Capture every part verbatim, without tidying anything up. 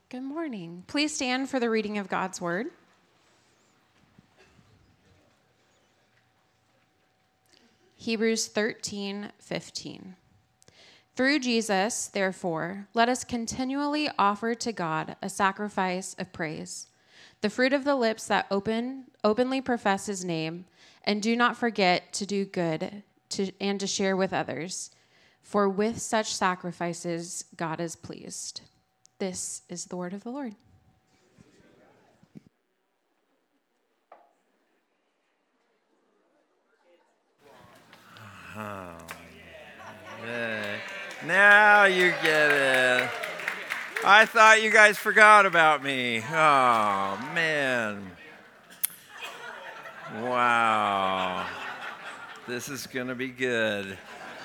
Good morning. Please stand for the reading of God's word. Hebrews thirteen fifteen. Through Jesus, therefore, let us continually offer to God a sacrifice of praise, the fruit of the lips that open openly profess his name, and do not forget to do good to, and to share with others. For with such sacrifices, God is pleased. This is the word of the Lord. Oh, yeah. Now you get it. I thought you guys forgot about me. Oh, man. Wow. This is going to be good.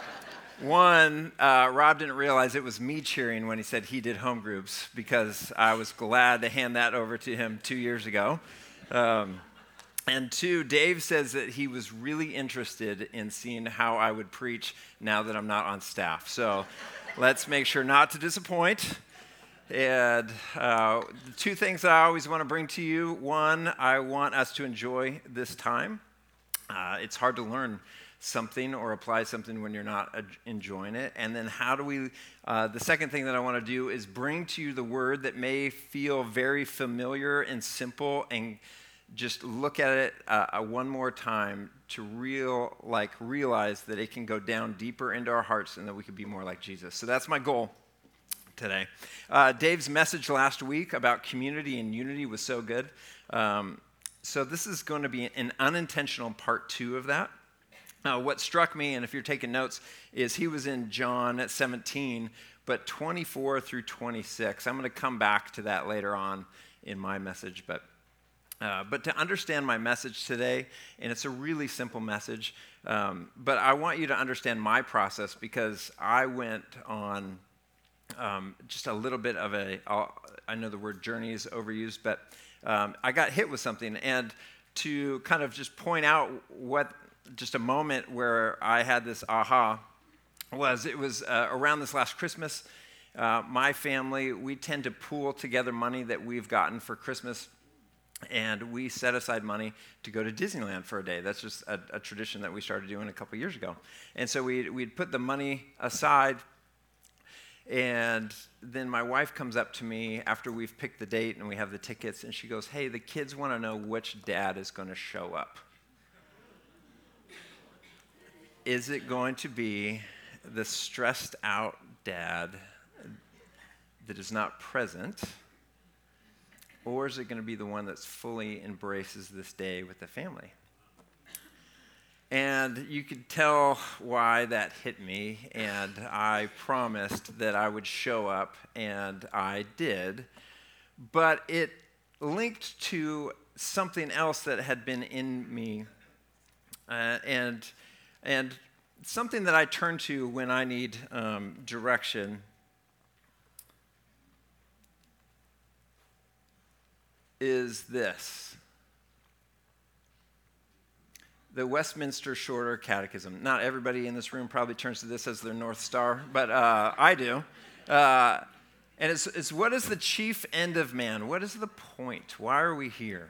One, uh, Rob didn't realize it was me cheering when he said he did home groups because I was glad to hand that over to him two years ago. Um, and two, Dave says that he was really interested in seeing how I would preach now that I'm not on staff. So let's make sure not to disappoint. And uh, the two things that I always want to bring to you. One, I want us to enjoy this time. Uh, it's hard to learn something or apply something when you're not enjoying it. And then how do we, uh, the second thing that I want to do is bring to you the word that may feel very familiar and simple, and just look at it uh, one more time to real, like realize that it can go down deeper into our hearts and that we could be more like Jesus. So that's my goal today. Uh, Dave's message last week about community and unity was so good. Um, so this is going to be an unintentional part two of that. Uh, what struck me, and if you're taking notes, is he was in John at seventeen, but twenty-four through twenty-six. I'm going to come back to that later on in my message, but uh, but to understand my message today, and it's a really simple message, um, but I want you to understand my process because I went on um, just a little bit of a, I'll, I know the word journey is overused, but um, I got hit with something, and to kind of just point out what just a moment where I had this aha was it was uh, around this last Christmas. Uh, my family, we tend to pool together money that we've gotten for Christmas, and we set aside money to go to Disneyland for a day. That's just a, a tradition that we started doing a couple years ago. And so we'd, we'd put the money aside, and then my wife comes up to me after we've picked the date and we have the tickets, and she goes, "Hey, the kids want to know which dad is going to show up. Is it going to be the stressed out dad that is not present, or is it going to be the one that's fully embraces this day with the family?" And you could tell why that hit me, and I promised that I would show up, and I did. But it linked to something else that had been in me, uh, and And something that I turn to when I need um, direction is this. The Westminster Shorter Catechism. Not everybody in this room probably turns to this as their North Star, but uh, I do. Uh, and it's, it's what is the chief end of man? What is the point? Why are we here?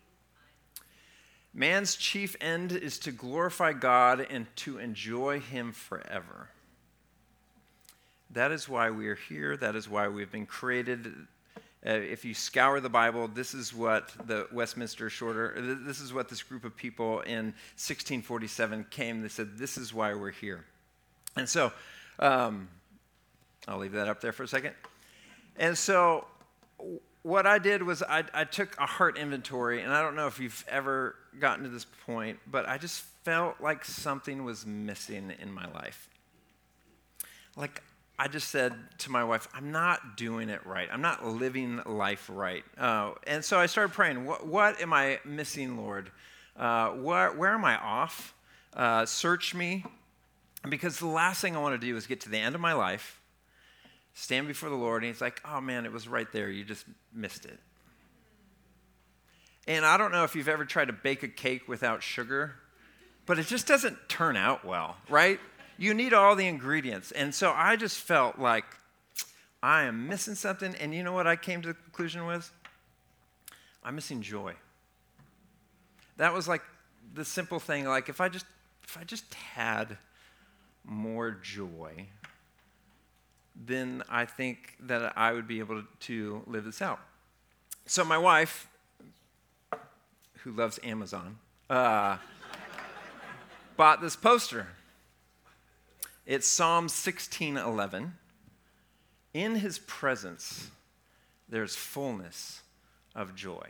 Man's chief end is to glorify God and to enjoy him forever. That is why we are here. That is why we've been created. Uh, if you scour the Bible, this is what the Westminster Shorter, this is what this group of people in sixteen forty-seven came. They said, this is why we're here. And so, um, I'll leave that up there for a second. And so, what I did was I, I took a heart inventory, and I don't know if you've ever gotten to this point, but I just felt like something was missing in my life. Like, I just said to my wife, I'm not doing it right. I'm not living life right. Uh, and so I started praying, what, what am I missing, Lord? Uh, where, where am I off? Uh, search me. Because the last thing I want to do is get to the end of my life, stand before the Lord, and he's like, oh man, it was right there. You just missed it. And I don't know if you've ever tried to bake a cake without sugar, but it just doesn't turn out well, right? You need all the ingredients. And so I just felt like, I am missing something. And you know what I came to the conclusion with? I'm missing joy. That was like the simple thing. Like if I just if I just had more joy, then I think that I would be able to live this out. So my wife, who loves Amazon, uh, bought this poster. It's Psalm sixteen eleven. In his presence, there's fullness of joy.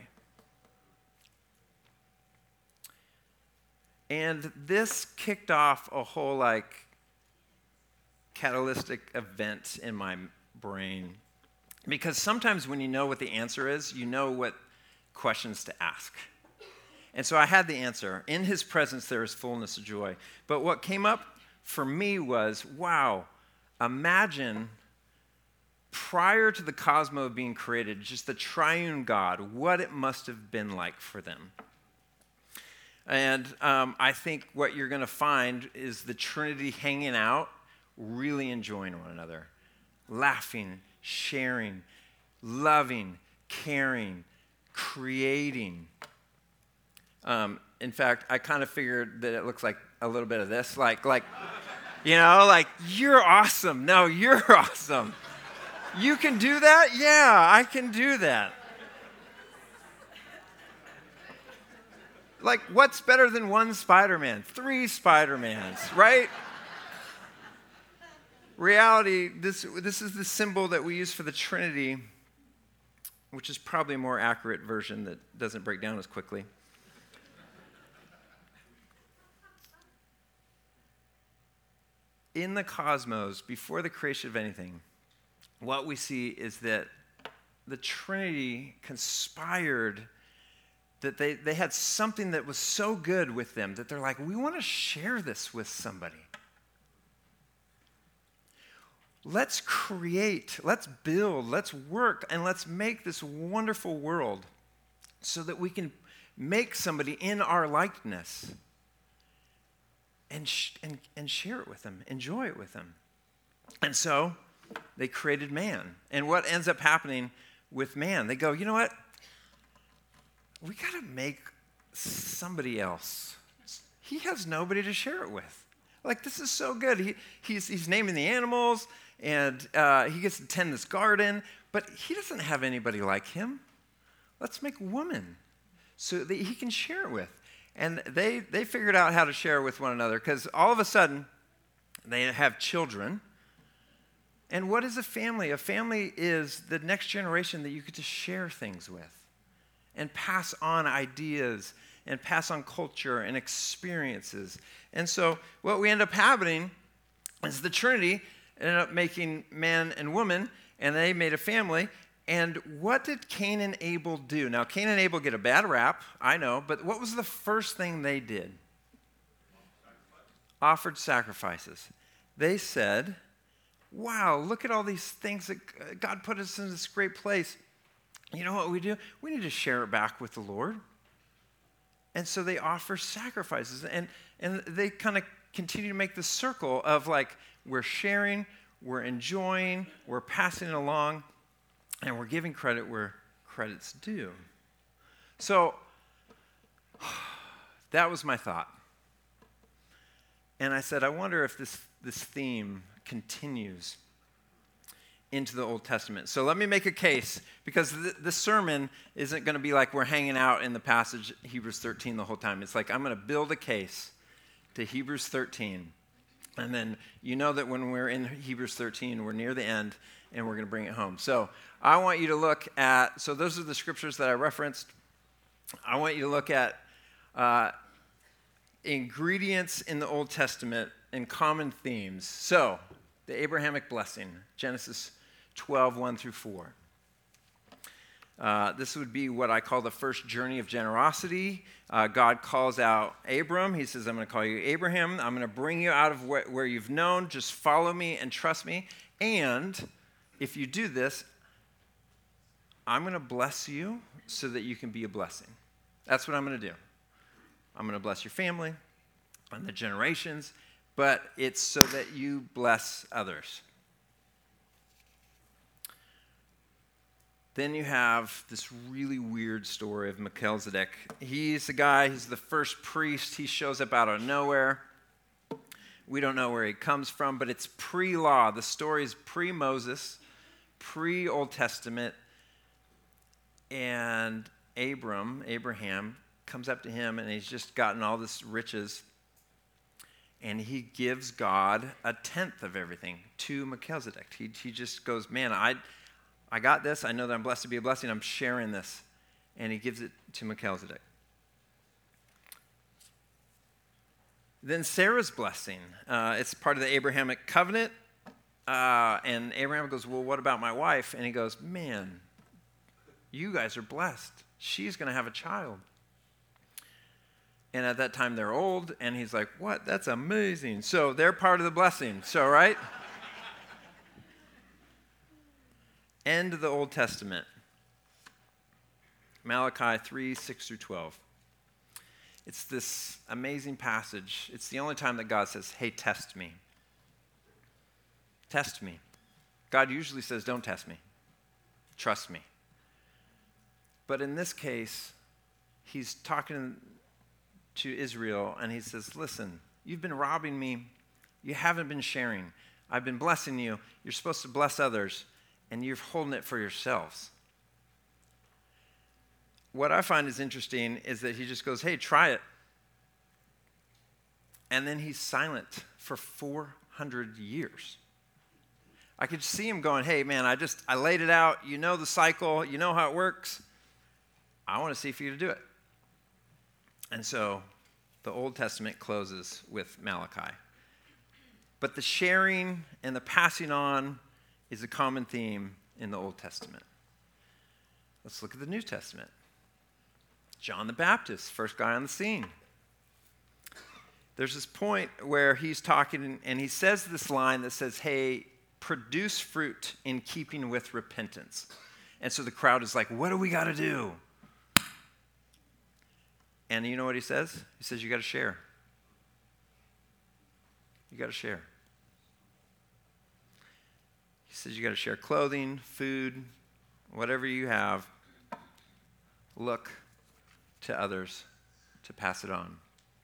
And this kicked off a whole like catalytic event in my brain. Because sometimes when you know what the answer is, you know what questions to ask. And so I had the answer. In his presence, there is fullness of joy. But what came up for me was, wow, imagine prior to the cosmos being created, just the triune God, what it must have been like for them. And um, I think what you're going to find is the Trinity hanging out, really enjoying one another, laughing, sharing, loving, caring, creating. Um, in fact, I kind of figured that it looks like a little bit of this, like, like, you know, like, you're awesome. No, you're awesome. You can do that? Yeah, I can do that. Like, what's better than one Spider-Man? Three Spider-Mans, right? Reality, this, this is the symbol that we use for the Trinity, which is probably a more accurate version that doesn't break down as quickly. In the cosmos, before the creation of anything, what we see is that the Trinity conspired, that they, they had something that was so good with them that they're like, we want to share this with somebody. Let's create, let's build, let's work, and let's make this wonderful world so that we can make somebody in our likeness and, sh- and, and share it with them, enjoy it with them. And so they created man. And what ends up happening with man, they go, you know what? We got to make somebody else. He has nobody to share it with. Like, this is so good. He, he's, he's naming the animals, and uh, he gets to tend this garden, but he doesn't have anybody like him. Let's make woman so that he can share it with. And they, they figured out how to share with one another, because all of a sudden, they have children. And what is a family? A family is the next generation that you get to share things with and pass on ideas and pass on culture and experiences. And so what we end up having is the Trinity ended up making man and woman, and they made a family. And what did Cain and Abel do? Now, Cain and Abel get a bad rap, I know, but what was the first thing they did? Offered sacrifices. They said, wow, look at all these things that God put us in this great place. You know what we do? We need to share it back with the Lord. And so they offer sacrifices. And, and they kind of continue to make the circle of like, we're sharing, we're enjoying, we're passing it along, and we're giving credit where credit's due. So that was my thought. And I said, I wonder if this, this theme continues into the Old Testament. So let me make a case, because th- the sermon isn't going to be like we're hanging out in the passage Hebrews thirteen the whole time. It's like I'm going to build a case to Hebrews thirteen. And then you know that when we're in Hebrews thirteen, we're near the end, and we're going to bring it home. So I want you to look at, so those are the scriptures that I referenced. I want you to look at uh, ingredients in the Old Testament and common themes. So the Abrahamic blessing, Genesis twelve, one through four. Uh, this would be what I call the first journey of generosity. Uh, God calls out Abram. He says, I'm going to call you Abraham. I'm going to bring you out of wh- where you've known. Just follow me and trust me. And if you do this, I'm going to bless you so that you can be a blessing. That's what I'm going to do. I'm going to bless your family and the generations, but it's so that you bless others. Then you have this really weird story of Melchizedek. He's the guy, he's the first priest. He shows up out of nowhere. We don't know where he comes from, but it's pre-law. The story is pre-Moses, pre-Old Testament. And Abram, Abraham, comes up to him, and he's just gotten all this riches. And he gives God a tenth of everything to Melchizedek. He, he just goes, man, I, I got this. I know that I'm blessed to be a blessing. I'm sharing this. And he gives it to Melchizedek. Then Sarah's blessing. Uh, it's part of the Abrahamic covenant. Uh, and Abraham goes, well, what about my wife? And he goes, man, you guys are blessed. She's going to have a child. And at that time, they're old. And he's like, what? That's amazing. So they're part of the blessing. So, right? End of the Old Testament. Malachi three, six through twelve. It's this amazing passage. It's the only time that God says, hey, test me. Test me. God usually says, don't test me. Trust me. But in this case, he's talking to Israel, and he says, listen, you've been robbing me. You haven't been sharing. I've been blessing you. You're supposed to bless others, and you're holding it for yourselves. What I find is interesting is that he just goes, hey, try it. And then he's silent for four hundred years. I could see him going, hey, man, I just, I laid it out. You know the cycle. You know how it works. I want to see if you're going to do it. And so the Old Testament closes with Malachi. But the sharing and the passing on is a common theme in the Old Testament. Let's look at the New Testament. John the Baptist, first guy on the scene. There's this point where he's talking, and he says this line that says, hey, produce fruit in keeping with repentance. And so the crowd is like, what do we got to do? And you know what he says? He says, you got to share. You got to share. He says, you got to share clothing, food, whatever you have. Look to others to pass it on.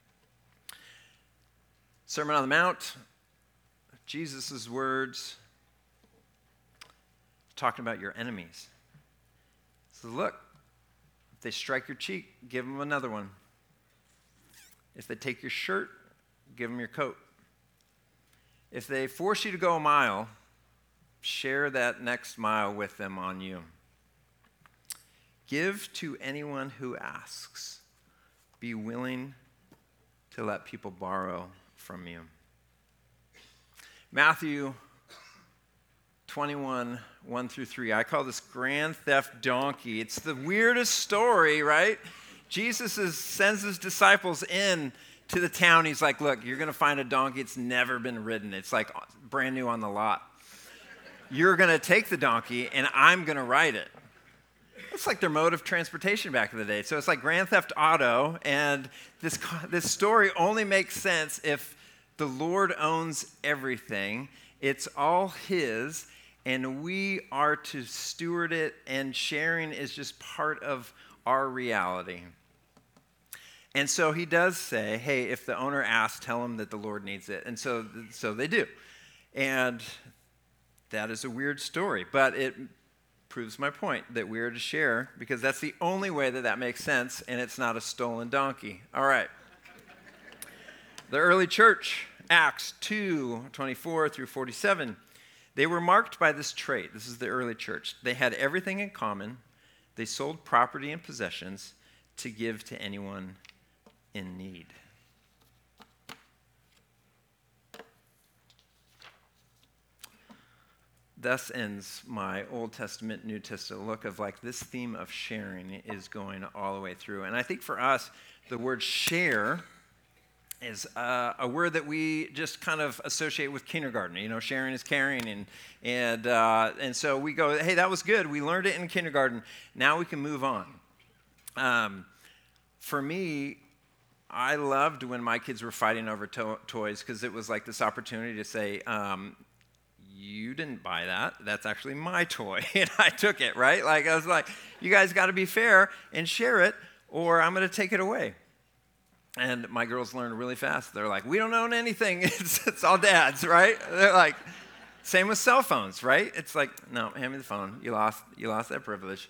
Sermon on the Mount, Jesus' words, talking about your enemies. So look, if they strike your cheek, give them another one. If they take your shirt, give them your coat. If they force you to go a mile, share that next mile with them on you. Give to anyone who asks. Be willing to let people borrow from you. Matthew twenty-one, one through three. I call this grand theft donkey. It's the weirdest story, right? Jesus is, sends his disciples in to the town. He's like, look, you're going to find a donkey. It's never been ridden. It's like brand new on the lot. You're going to take the donkey, and I'm going to ride it. It's like their mode of transportation back in the day. So it's like Grand Theft Auto, and this, this story only makes sense if the Lord owns everything. It's all his, and we are to steward it, and sharing is just part of our reality. And so he does say, hey, if the owner asks, tell him that the Lord needs it. And so, so they do. And that is a weird story, but it proves my point that we are to share, because that's the only way that that makes sense, and it's not a stolen donkey. All right. The early church, Acts two, twenty-four through forty-seven, they were marked by this trait. This is the early church. They had everything in common. They sold property and possessions to give to anyone in need. Thus ends my Old Testament, New Testament look of like this theme of sharing is going all the way through. And I think for us, the word share is uh, a word that we just kind of associate with kindergarten. You know, sharing is caring. And and uh, and so we go, hey, that was good. We learned it in kindergarten. Now we can move on. Um, for me, I loved when my kids were fighting over to- toys because it was like this opportunity to say, um, you didn't buy that. That's actually my toy, and I took it, right? Like, I was like, you guys got to be fair and share it, or I'm going to take it away. And my girls learned really fast. They're like, we don't own anything. It's, it's all dad's, right? They're like, same with cell phones, right? It's like, no, hand me the phone. You lost, you lost that privilege.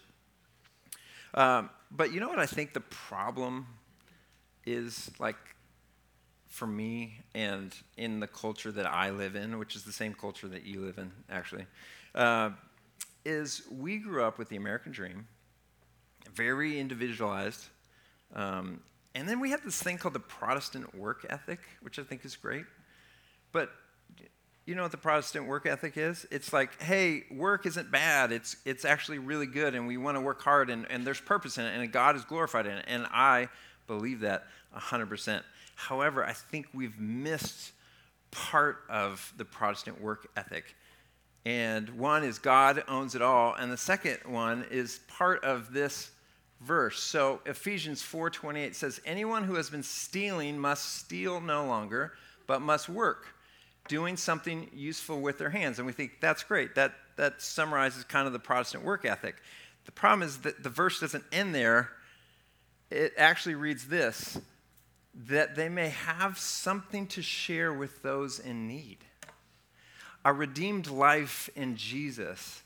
Um, but you know what I think the problem is, like, for me and in the culture that I live in, which is the same culture that you live in, actually, uh, is we grew up with the American dream, very individualized, um, and then we have this thing called the Protestant work ethic, which I think is great. But you know what the Protestant work ethic is? It's like, hey, work isn't bad. It's it's actually really good, and we want to work hard, and, and there's purpose in it, and God is glorified in it. And I believe that one hundred percent. However, I think we've missed part of the Protestant work ethic. And one is God owns it all, and the second one is part of this verse. So Ephesians four twenty-eight says, anyone who has been stealing must steal no longer, but must work, doing something useful with their hands. And we think that's great. That that summarizes kind of the Protestant work ethic. The problem is that the verse doesn't end there. It actually reads this, that they may have something to share with those in need. A redeemed life in Jesus.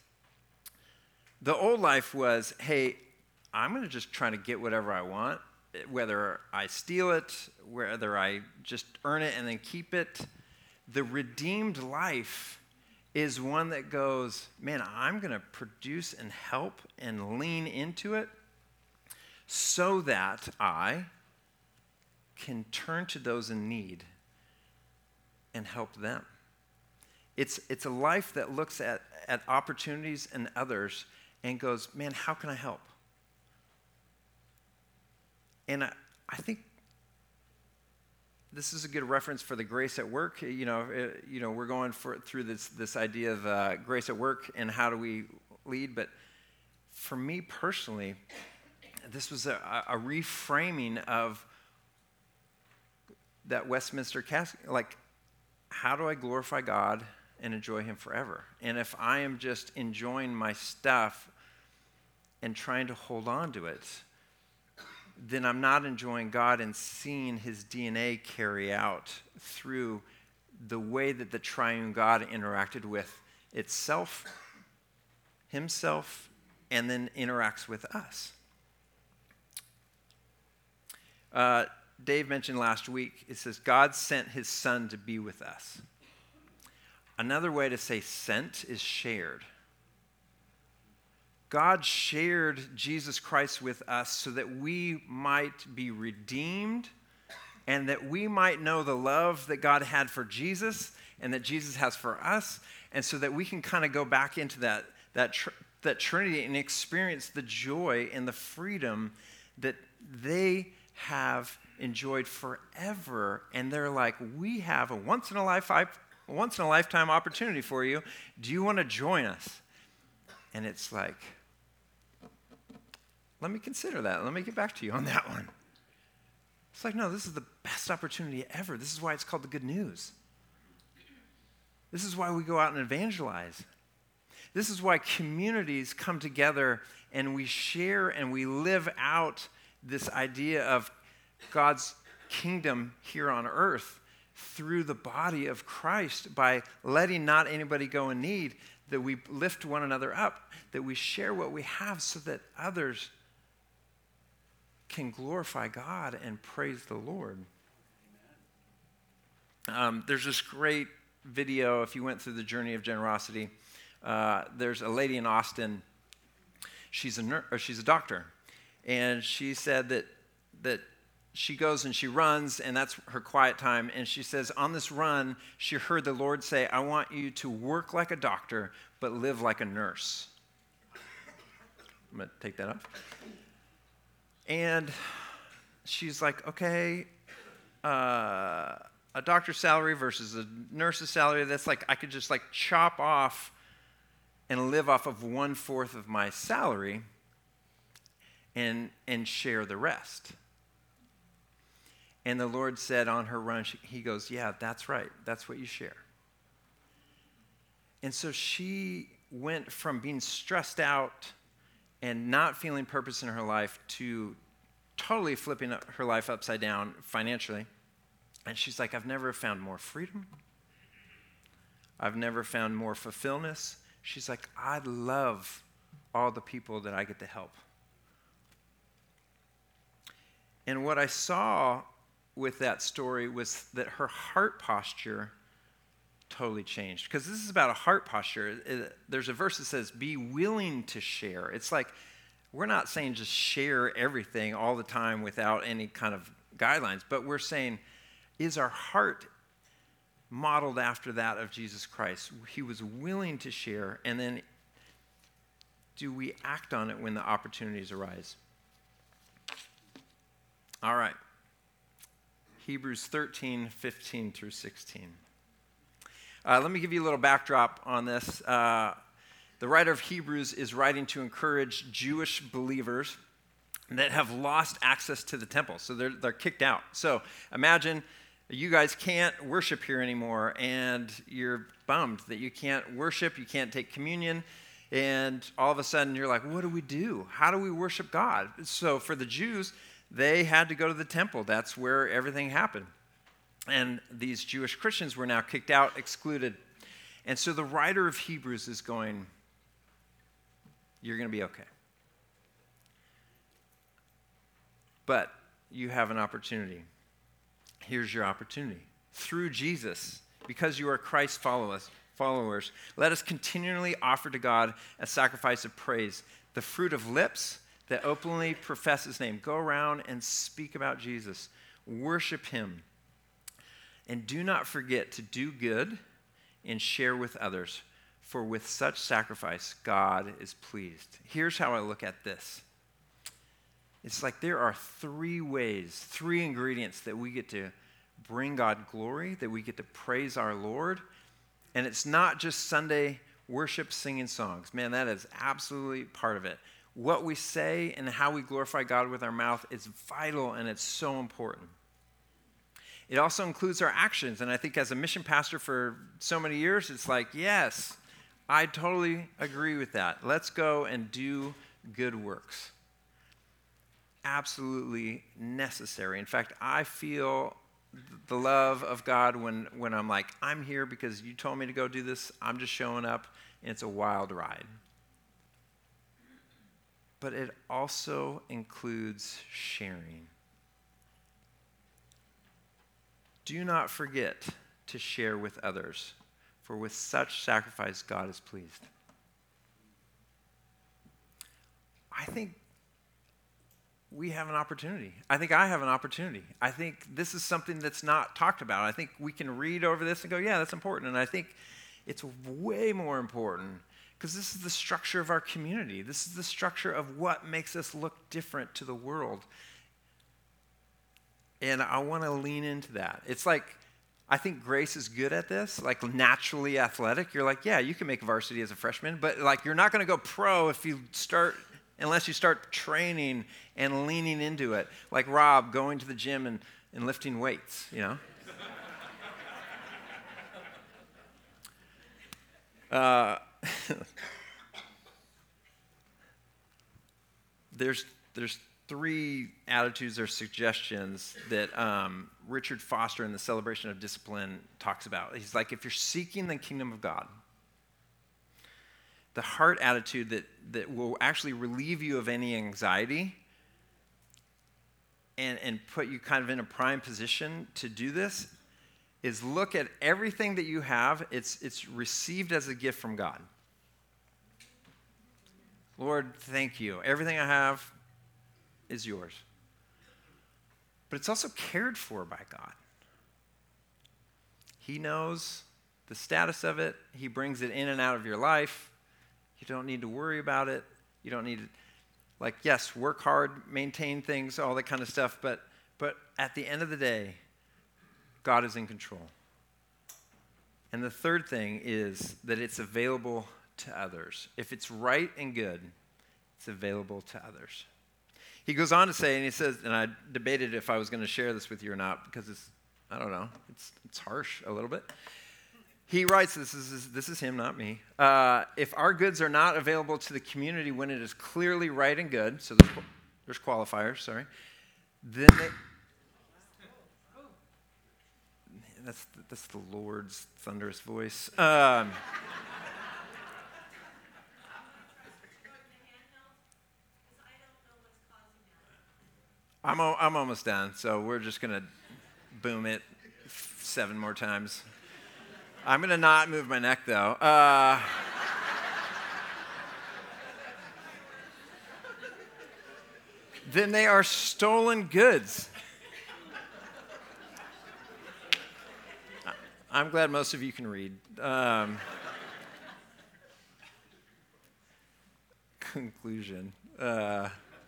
The old life was, hey, I'm going to just try to get whatever I want, whether I steal it, whether I just earn it and then keep it. The redeemed life is one that goes, man, I'm going to produce and help and lean into it so that I can turn to those in need and help them. It's, it's a life that looks at, at opportunities and others and goes, man, how can I help? And I, I think this is a good reference for the grace at work. You know, it, you know, we're going for, through this this idea of uh, grace at work and how do we lead. But for me personally, this was a, a reframing of that Westminster casket. Like, how do I glorify God and enjoy Him forever? And if I am just enjoying my stuff and trying to hold on to it, then I'm not enjoying God and seeing His D N A carry out through the way that the triune God interacted with itself, Himself, and then interacts with us. Uh, Dave mentioned last week, it says, God sent His Son to be with us. Another way to say sent is shared. God shared Jesus Christ with us so that we might be redeemed and that we might know the love that God had for Jesus and that Jesus has for us, and so that we can kind of go back into that, that, tr- that Trinity and experience the joy and the freedom that they have enjoyed forever. And they're like, we have a once in a lifetime, once in a lifetime opportunity for you. Do you want to join us? And it's like, let me consider that. Let me get back to you on that one. It's like, no, this is the best opportunity ever. This is why it's called the good news. This is why we go out and evangelize. This is why communities come together and we share and we live out this idea of God's kingdom here on earth through the body of Christ by letting not anybody go in need, that we lift one another up, that we share what we have so that others can glorify God and praise the Lord. Um, there's this great video, if you went through the journey of generosity. Uh, there's a lady in Austin. She's a ner- or she's a doctor, and she said that that she goes and she runs, and that's her quiet time. And she says, on this run, she heard the Lord say, "I want you to work like a doctor, but live like a nurse." I'm gonna take that off. And she's like, okay, uh, a doctor's salary versus a nurse's salary, that's like, I could just like chop off and live off of one-fourth of my salary and, and share the rest. And the Lord said on her run, she, he goes, yeah, that's right. That's what you share. And so she went from being stressed out and not feeling purpose in her life to totally flipping her life upside down financially. And she's like, I've never found more freedom. I've never found more fulfillment. She's like, I love all the people that I get to help. And what I saw with that story was that her heart posture totally changed. Because this is about a heart posture. It, there's a verse that says, be willing to share. It's like, we're not saying just share everything all the time without any kind of guidelines, but we're saying, is our heart modeled after that of Jesus Christ? He was willing to share, and then do we act on it when the opportunities arise? All right. Hebrews thirteen, fifteen through sixteen. Uh, let me give you a little backdrop on this. Uh, the writer of Hebrews is writing to encourage Jewish believers that have lost access to the temple. So they're, they're kicked out. So imagine you guys can't worship here anymore, and you're bummed that you can't worship, you can't take communion, and all of a sudden you're like, what do we do? How do we worship God? So for the Jews, they had to go to the temple. That's where everything happened. And these Jewish Christians were now kicked out, excluded. And so the writer of Hebrews is going, you're going to be okay. But you have an opportunity. Here's your opportunity. Through Jesus, because you are Christ's followers, followers, let us continually offer to God a sacrifice of praise, the fruit of lips that openly profess his name. Go around and speak about Jesus. Worship him. And do not forget to do good and share with others, for with such sacrifice, God is pleased. Here's how I look at this. It's like there are three ways, three ingredients that we get to bring God glory, that we get to praise our Lord. And it's not just Sunday worship, singing songs. Man, that is absolutely part of it. What we say and how we glorify God with our mouth is vital, and it's so important. It also includes our actions, and I think as a mission pastor for so many years, it's like, yes, I totally agree with that. Let's go and do good works. Absolutely necessary. In fact, I feel the love of God when, when I'm like, I'm here because you told me to go do this. I'm just showing up, and it's a wild ride. But it also includes sharing. Do not forget to share with others, for with such sacrifice God is pleased. I think we have an opportunity. I think I have an opportunity. I think this is something that's not talked about. I think we can read over this and go, yeah, that's important. And I think it's way more important because this is the structure of our community. This is the structure of what makes us look different to the world. And I want to lean into that. It's like, I think Grace is good at this, like naturally athletic. You're like, yeah, you can make varsity as a freshman, but like you're not going to go pro if you start, unless you start training and leaning into it. Like Rob going to the gym and, and lifting weights, you know? uh, there's there's three attitudes or suggestions that um, Richard Foster in the Celebration of Discipline talks about. He's like, if you're seeking the kingdom of God, the heart attitude that, that will actually relieve you of any anxiety and, and put you kind of in a prime position to do this is look at everything that you have. It's, it's received as a gift from God. Lord, thank you. Everything I have is yours. But it's also cared for by God. He knows the status of it. He brings it in and out of your life. You don't need to worry about it. You don't need to, like, yes, work hard, maintain things, all that kind of stuff, but but at the end of the day, God is in control. And the third thing is that it's available to others. If it's right and good, it's available to others. He goes on to say, and he says, and I debated if I was going to share this with you or not because it's, I don't know, it's it's harsh a little bit. He writes, this is, this is him, not me. Uh, if our goods are not available to the community when it is clearly right and good, so there's, there's qualifiers, sorry, then they, that's, that's the Lord's thunderous voice. Um, I'm, o- I'm almost done, so we're just going to boom it seven more times. I'm going to not move my neck, though. Uh, then they are stolen goods. I'm glad most of you can read. Um, conclusion. Uh,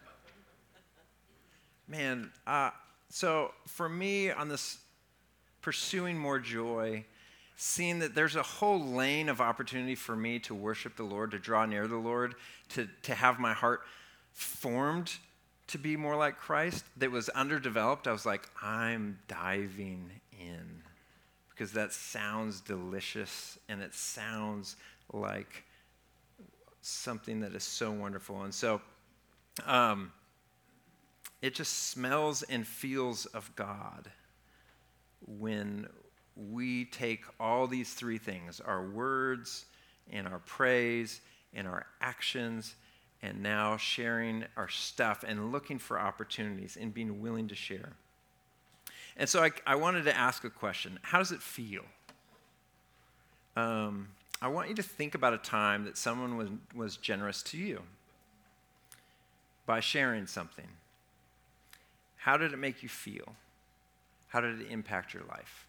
man, uh, so for me on this pursuing more joy, seeing that there's a whole lane of opportunity for me to worship the Lord, to draw near the Lord, to, to have my heart formed to be more like Christ that was underdeveloped, I was like, I'm diving in because that sounds delicious and it sounds like something that is so wonderful. And so um, it just smells and feels of God when we take all these three things, our words and our praise and our actions, and now sharing our stuff and looking for opportunities and being willing to share. And so I, I wanted to ask a question. How does it feel? Um, I want you to think about a time that someone was, was generous to you by sharing something. How did it make you feel? How did it impact your life?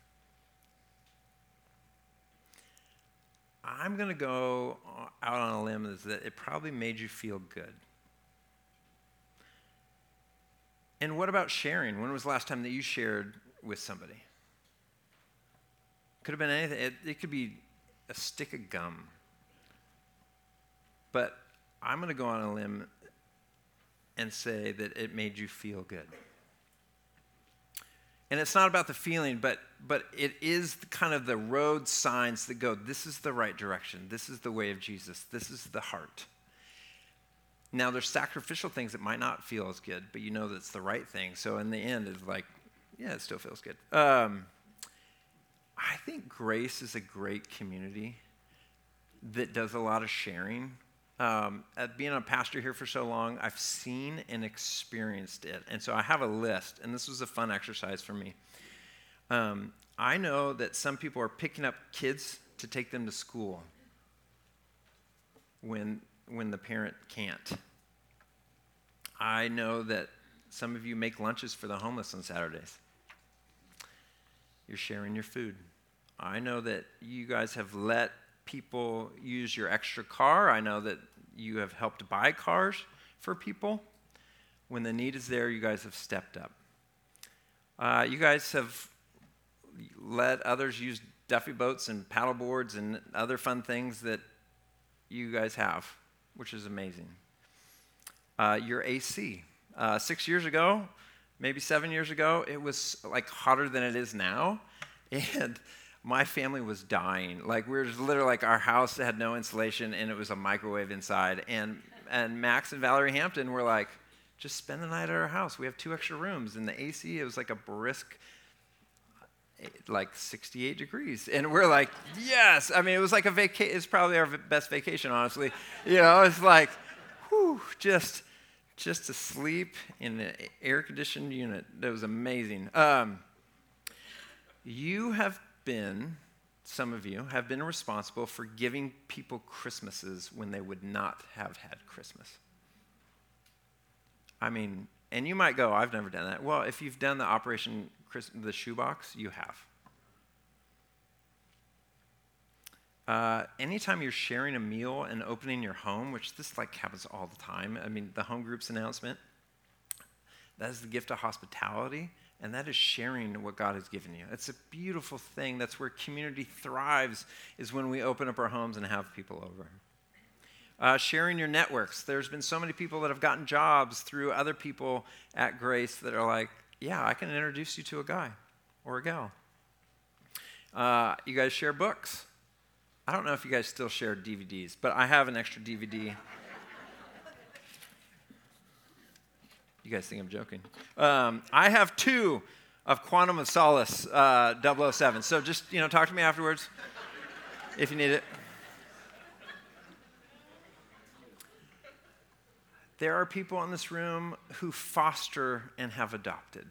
I'm going to go out on a limb is that it probably made you feel good. And what about sharing? When was the last time that you shared with somebody? Could have been anything. It, it could be a stick of gum. But I'm going to go on a limb and say that it made you feel good. And it's not about the feeling, but but it is kind of the road signs that go, this is the right direction. This is the way of Jesus. This is the heart. Now, there's sacrificial things that might not feel as good, but you know that's the right thing. So in the end, it's like, yeah, it still feels good. Um, I think Grace is a great community that does a lot of sharing. Um, at being a pastor here for so long, I've seen and experienced it. And so I have a list, and this was a fun exercise for me. Um, I know that some people are picking up kids to take them to school when, when the parent can't. I know that some of you make lunches for the homeless on Saturdays. You're sharing your food. I know that you guys have let people use your extra car. I know that you have helped buy cars for people. When the need is there, you guys have stepped up. Uh, you guys have let others use Duffy boats and paddle boards and other fun things that you guys have, which is amazing. Uh, your A C. Uh, six years ago, maybe seven years ago, it was like hotter than it is now. And my family was dying. Like, we were just literally like, our house had no insulation and it was a microwave inside. And and Max and Valerie Hampton were like, just spend the night at our house. We have two extra rooms. And the A C, it was like a brisk, like sixty-eight degrees. And we're like, yes. I mean, it was like a vacation. It's probably our best vacation, honestly. You know, it's like, whew, just, just to sleep in an air-conditioned unit. That was amazing. Um, you have been, some of you, have been responsible for giving people Christmases when they would not have had Christmas. I mean, and you might go, I've never done that. Well, if you've done the Operation Chris, the shoebox, you have. Uh, anytime you're sharing a meal and opening your home, which this like happens all the time. I mean, the home groups announcement, that is the gift of hospitality. And that is sharing what God has given you. It's a beautiful thing. That's where community thrives, is when we open up our homes and have people over. Uh, sharing your networks. There's been so many people that have gotten jobs through other people at Grace that are like, yeah, I can introduce you to a guy or a gal. Uh, you guys share books. I don't know if you guys still share D V Ds, but I have an extra D V D. You guys think I'm joking? Um, I have two of Quantum of Solace uh, double oh seven. So just, you know, talk to me afterwards if you need it. There are people in this room who foster and have adopted.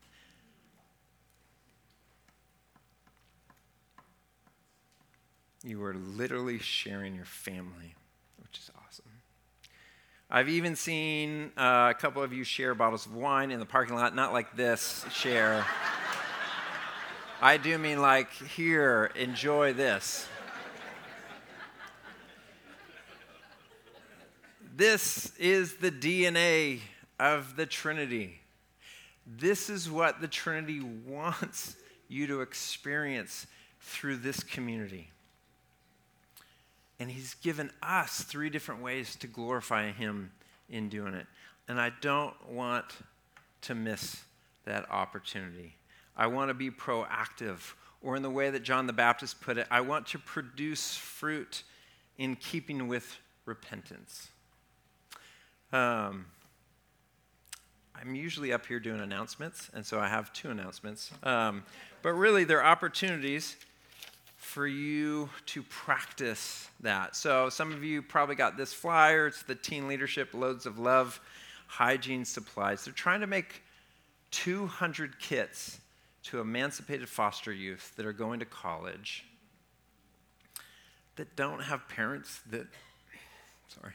You are literally sharing your family, which is awesome. I've even seen uh, a couple of you share bottles of wine in the parking lot, not like this, share. I do mean like, here, enjoy this. This is the D N A of the Trinity. This is what the Trinity wants you to experience through this community. And he's given us three different ways to glorify him in doing it. And I don't want to miss that opportunity. I want to be proactive, or in the way that John the Baptist put it, I want to produce fruit in keeping with repentance. Um, I'm usually up here doing announcements, and so I have two announcements. Um, but really, they're opportunities for you to practice that. So some of you probably got this flyer. It's the Teen Leadership Loads of Love Hygiene Supplies. They're trying to make two hundred kits to emancipated foster youth that are going to college that don't have parents that, sorry.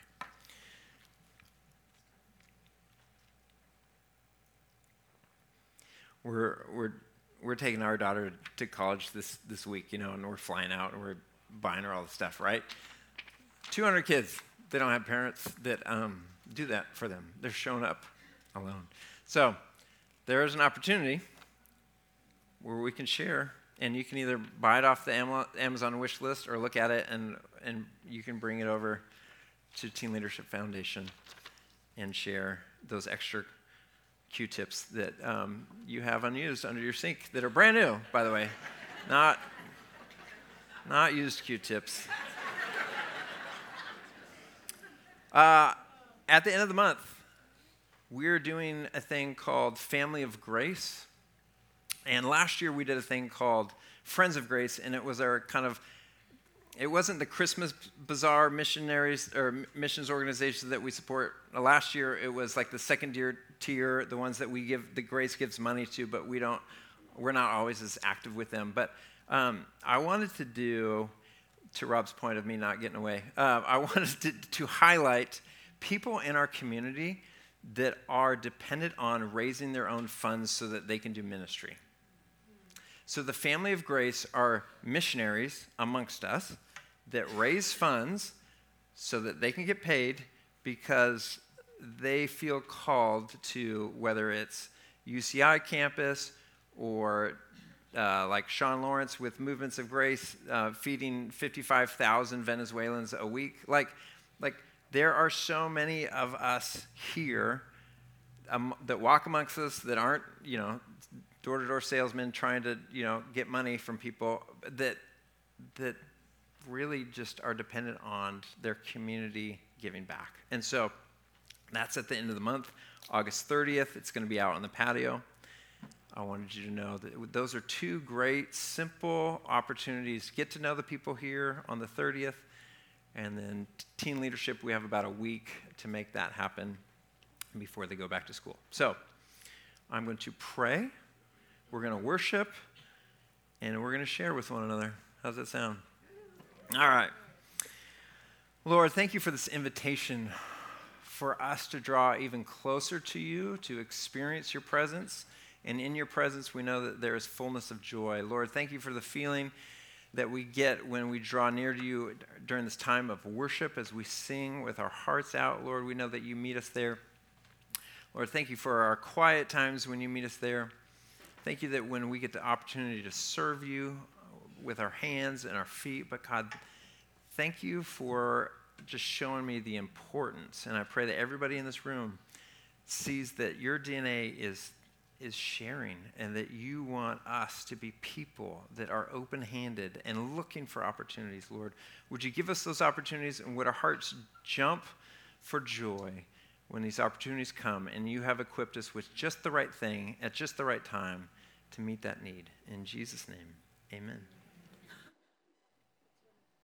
We're, we're, we're taking our daughter to college this, this week, you know, and we're flying out and we're buying her all the stuff, right? two hundred kids, they don't have parents that um, do that for them. They're showing up alone. So there is an opportunity where we can share, and you can either buy it off the Amazon wish list or look at it, and, and you can bring it over to Teen Leadership Foundation and share those extra Q-tips that um, you have unused under your sink that are brand new, by the way. Not, not used Q-tips. Uh, at the end of the month, we're doing a thing called Family of Grace. And last year we did a thing called Friends of Grace, and it was our kind of, it wasn't the Christmas Bazaar missionaries or missions organizations that we support. Last year it was like the second tier, tier, the ones that we give, the Grace gives money to, but we don't, we're not always as active with them. But um, I wanted to do, to Rob's point of me not getting away, uh, I wanted to, to highlight people in our community that are dependent on raising their own funds so that they can do ministry. So the Family of Grace are missionaries amongst us that raise funds so that they can get paid because they feel called to, whether it's U C I campus or uh, like Sean Lawrence with Movements of Grace, uh, feeding fifty-five thousand Venezuelans a week. Like, like there are so many of us here um, that walk amongst us that aren't, you know, door-to-door salesmen trying to, you know, get money from people that that really just are dependent on their community giving back. And so that's at the end of the month, August thirtieth. It's going to be out on the patio. I wanted you to know that those are two great, simple opportunities. Get to know the people here on the thirtieth, and then teen leadership, we have about a week to make that happen before they go back to school. So I'm going to pray. We're going to worship, and we're going to share with one another. How's that sound? All right. Lord, thank you for this invitation for us to draw even closer to you, to experience your presence. And in your presence, we know that there is fullness of joy. Lord, thank you for the feeling that we get when we draw near to you during this time of worship as we sing with our hearts out. Lord, we know that you meet us there. Lord, thank you for our quiet times when you meet us there. Thank you that when we get the opportunity to serve you with our hands and our feet, but God, thank you for just showing me the importance. And I pray that everybody in this room sees that your D N A is is sharing, and that you want us to be people that are open-handed and looking for opportunities, Lord. Would you give us those opportunities, and would our hearts jump for joy when these opportunities come and you have equipped us with just the right thing at just the right time to meet that need. In Jesus' name, amen.